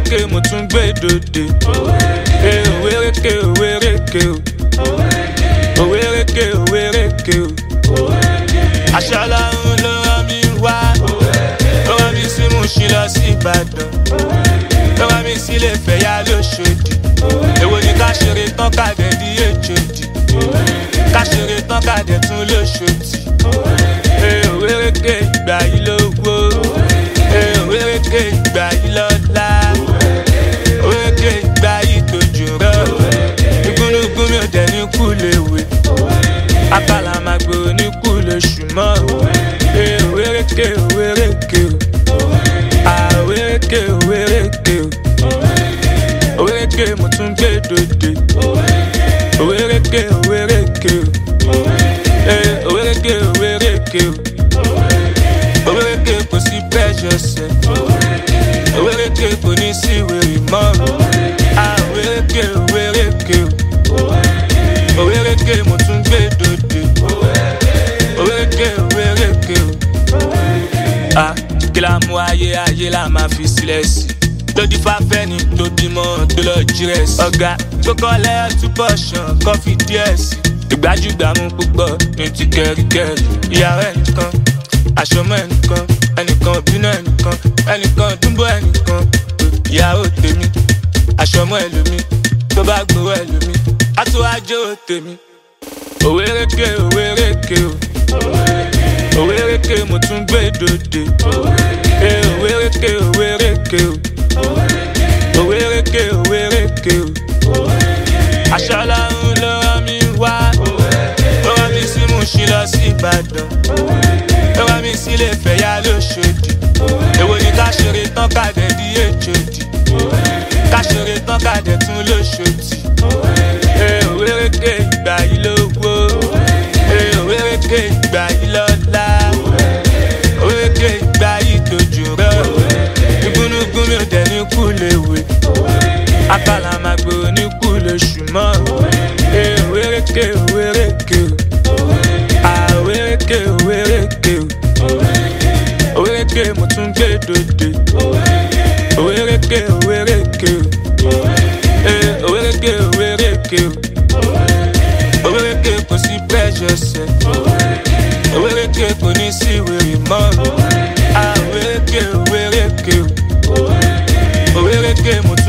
òwérèké mo tún gbé dòde. Òwérèké òwérèké o. Òwérèké òwérèké o. Àṣà Ọlọ́run ló rán mi wá. Ó rán mi sí Mùṣín lọ sí Ìbàdàn. Ó rán mi sílé Ìfẹ̀yà l'Óṣòdì. Èwo ni ká ṣeré tán ká dẹ̀ di Èjòdì. Ká ṣeré tán ká dẹ̀ tún l'Óṣòdì. Òwérèké ìgbà yìí lówó. Òwérèké ìgbà yìí lọ́lá. Òwérèké ìgbà yìí tójú rọ̀. Igúnnugún mi ò dẹ̀ ní kú léwe. Àkàlà máa gbòòrò ní kú lóṣù mọ́. Òwérèké òwérèké o. Òwérèké òwérèké o. Òwérèké mo tún gbé dòde. Òwérèké òwérèké o. Òwérèké òwérèké o. Òwérèké kò sí pressure sẹ́. Òwérèké kò ní sí wèrè mọ́. Òwérèké òwérèké o. Òwérèké mo tún gbé dòde. Òwérèké òwérèké o. Kí la mú ayé la máa fi sílẹ̀ sí. Lódì fáfẹ́ ni tó bímọ tó lọ jírẹ̀sì. Ọ̀gá tó kọ́lẹ́ túbọ̀ ṣàn kọ́fì díẹ̀ sí. Ìgbájúgbàmú púpọ̀ ní ti kẹ́ríkẹ́rí. Ìyàwó ẹnìkan, àṣọmọ ẹnìkan, ẹnìkan bínú ẹnìkan, ẹnìkan dúnbọ̀ ẹnìkan. Ìyàwó tèmi, àṣọmọ ẹlòmí, tó bá gbowó ẹlòmí, á tó wájú tèmi. Òwérèké òwérèké o. Òwérèké mo tún gbé dòde. Òwérèké òwérèké o. Òwérèké òwérèké o. Àṣà Ọlọ́run ló rán mi wá. Ó rán mi sí Mùṣín lọ sí Ìbàdàn. Ó rán mi sílé Ìfẹ̀yà l'Óṣòdì. Èwo ni ká ṣeré tán ká dẹ̀ di Èjòdì. Ká ṣeré tán ká dẹ̀ tún l'Óṣòdì. Òwérèké ìgbà yìí lówó. Òwérèké ìgbà yìí lọ́lá. Òwérèké ìgbà yìí tójú rọ̀. Igúnnugún mi ò dẹ̀ ní kú léwe. Àkàlà máa gbòòrò ní kú lóṣù mọ́. Òwérèké òwérèké o. Òwérèké òwérèké o. Òwérèké mo tún gbé dòde. Òwérèké òwérèké o. Òwérèké òwérèké o. Òwérèké kò sí pressure sẹ́. Òwérèké kò ní sí wèrè mọ́. Òwérèké òwérèké o. Òwérèké mo